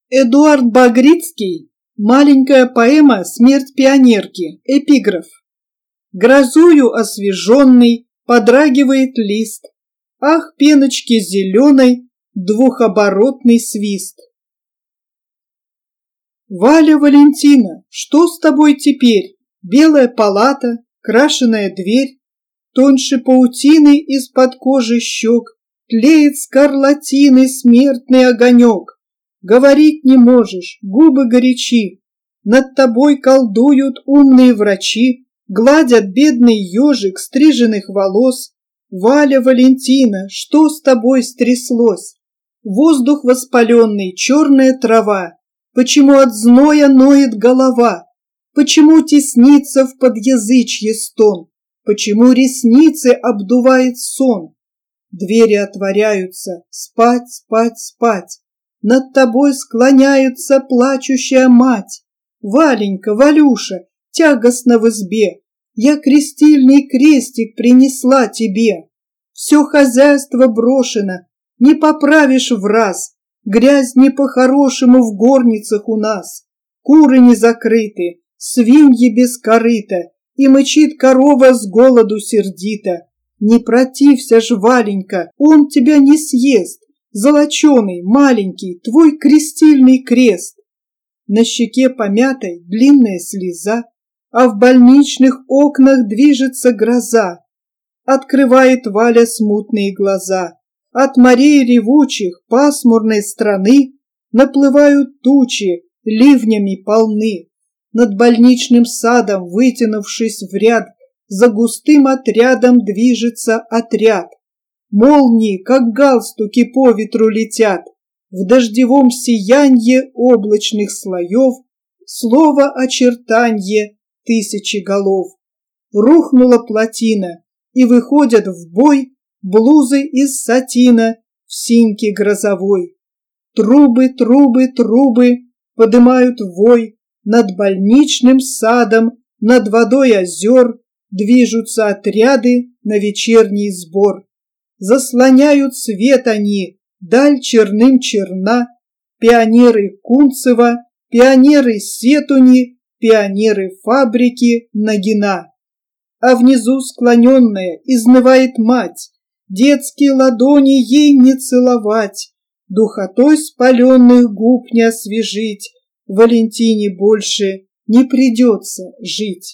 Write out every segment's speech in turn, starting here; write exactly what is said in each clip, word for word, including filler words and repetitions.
Эдуард Багрицкий. Маленькая поэма «Смерть пионерки». Эпиграф. Грозою освеженный подрагивает лист. Ах, пеночки зеленой, двухоборотный свист. Валя Валентина, что с тобой теперь? Белая палата, крашеная дверь, тоньше паутины из-под кожи щек тлеет скарлатиной смертный огонек. Говорить не можешь, губы горячи, над тобой колдуют умные врачи, гладят бедный ежик стриженных волос. Валя Валентина, что с тобой стряслось? Воздух воспаленный, черная трава. Почему от зноя ноет голова? Почему теснится в подъязычье стон? Почему ресницы обдувает сон? Двери отворяются, спать, спать, спать. Над тобой склоняется плачущая мать. Валенька, Валюша, тягостно в избе, я крестильный крестик принесла тебе. Все хозяйство брошено, не поправишь враз, грязь не по-хорошему в горницах у нас. Куры не закрыты, свиньи без корыта, и мычит корова с голоду сердито. Не протився ж, Валенька, он тебя не съест. Золоченый, маленький, твой крестильный крест. На щеке помятой длинная слеза, а в больничных окнах движется гроза. Открывает Валя смутные глаза. От морей ревучих пасмурной страны наплывают тучи, ливнями полны. Над больничным садом, вытянувшись в ряд, за густым отрядом движется отряд. Молнии, как галстуки, по ветру летят. В дождевом сиянье облачных слоев слово очертанье тысячи голов. Рухнула плотина, и выходят в бой блузы из сатина в синьке грозовой. Трубы, трубы, трубы подымают вой. Над больничным садом, над водой озер движутся отряды на вечерний сбор. Заслоняют свет они, даль черным черна, пионеры Кунцева, пионеры Сетуни, пионеры фабрики Нагина. А внизу склоненная изнывает мать, детские ладони ей не целовать, духотой спаленных губ не освежить, Валентине больше не придется жить.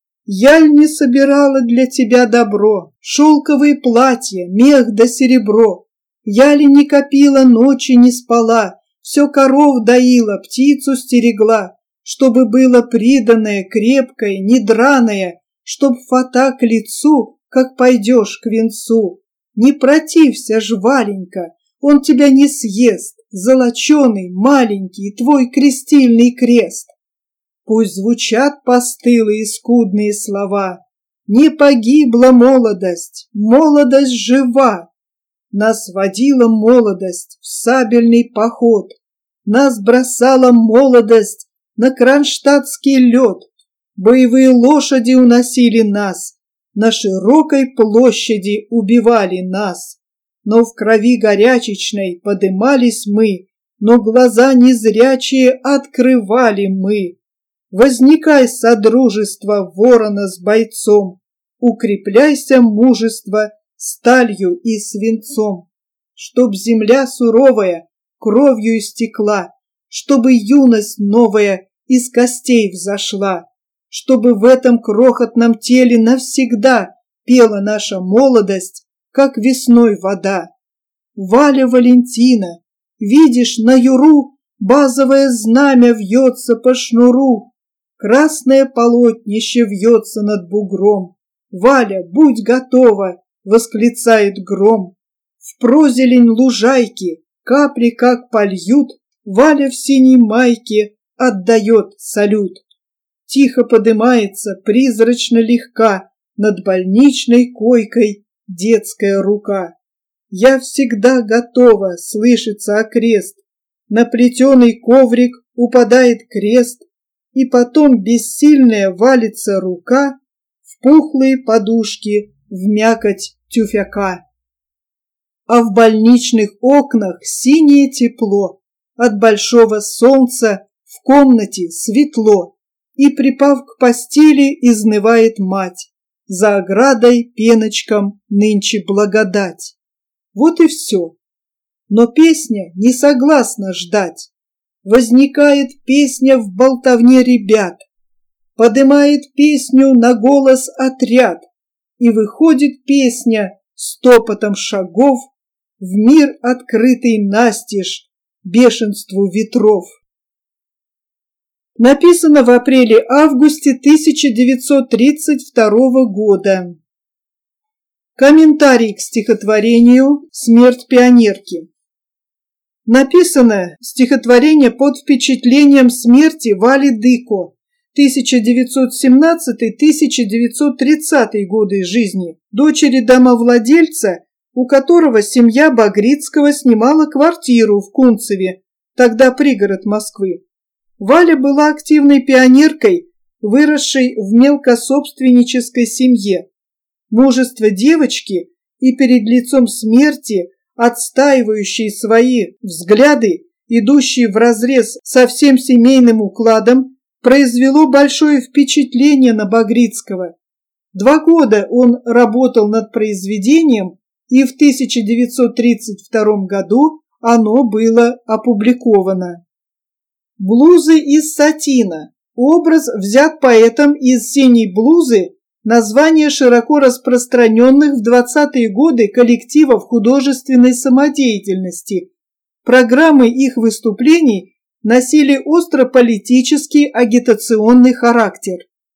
Я ль не собирала для тебя добро, шелковые платья, мех да серебро? Я ли не копила, ночи не спала, все коров доила, птицу стерегла, чтобы было приданное, крепкое, не драное, чтоб фата к лицу, как пойдешь к венцу? Не протився ж, Валенька, он тебя не съест, золоченый, маленький, твой крестильный крест. Пусть звучат постылые скудные слова. Не погибла молодость, молодость жива. Нас водила молодость в сабельный поход. Нас бросала молодость на кронштадтский лед. Боевые лошади уносили нас, на широкой площади убивали нас. Но в крови горячечной подымались мы, но глаза незрячие открывали мы. Возникай, содружество ворона с бойцом, укрепляйся, мужество, сталью и свинцом. Чтоб земля суровая кровью истекла, чтобы юность новая из костей взошла, чтобы в этом крохотном теле навсегда пела наша молодость, как весной вода. Валя Валентина, видишь, на юру базовое знамя вьется по шнуру, красное полотнище вьется над бугром. Валя, будь готова, восклицает гром. В прозелень лужайки капли как польют, Валя в синей майке отдает салют. Тихо подымается, призрачно легка, над больничной койкой детская рука. Я всегда готова, слышится окрест. На плетеный коврик упадает крест, и потом бессильная валится рука в пухлые подушки, в мякоть тюфяка. А в больничных окнах синее тепло, от большого солнца в комнате светло, и, припав к постели, изнывает мать. За оградой пеночком нынче благодать. Вот и все. Но песня не согласна ждать. Возникает песня в болтовне ребят. Подымает песню на голос отряд. И выходит песня стопотом шагов в мир, открытый настежь бешенству ветров. Написано в апреле-августе тысяча девятьсот тридцать второго года. Комментарий к стихотворению «Смерть пионерки». Написано стихотворение под впечатлением смерти Вали Дыко, тысяча девятьсот семнадцатый — тысяча девятьсот тридцатый годы жизни, дочери домовладельца, у которого семья Багрицкого снимала квартиру в Кунцеве, тогда пригород Москвы. Валя была активной пионеркой, выросшей в мелкособственнической семье. Мужество девочки и перед лицом смерти, отстаивающей свои взгляды, идущие вразрез со всем семейным укладом, произвело большое впечатление на Багрицкого. Два года он работал над произведением, и в тысяча девятьсот тридцать втором году оно было опубликовано. Блузы из сатина. Образ взят поэтом из синей блузы, название широко распространенных в двадцатые годы коллективов художественной самодеятельности. Программы их выступлений носили остро-политический агитационный характер.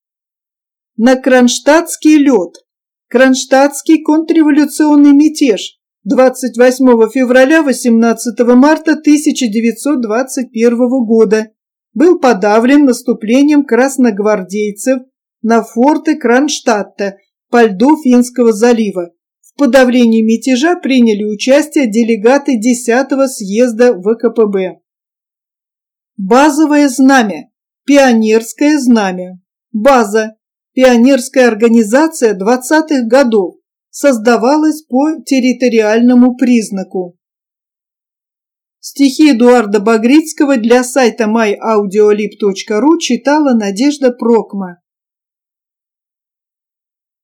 На Кронштадтский лед. Кронштадтский контрреволюционный мятеж двадцать восьмого февраля — восемнадцатого марта тысяча девятьсот двадцать первого года был подавлен наступлением красногвардейцев на форты Кронштадта по льду Финского залива. В подавлении мятежа приняли участие делегаты десятого съезда вэ ка пэ бэ. Базовое знамя. Пионерское знамя. База. Пионерская организация двадцатых годов. Создавалась по территориальному признаку. Стихи Эдуарда Багрицкого для сайта май аудиолиб точка ру читала Надежда Прокма.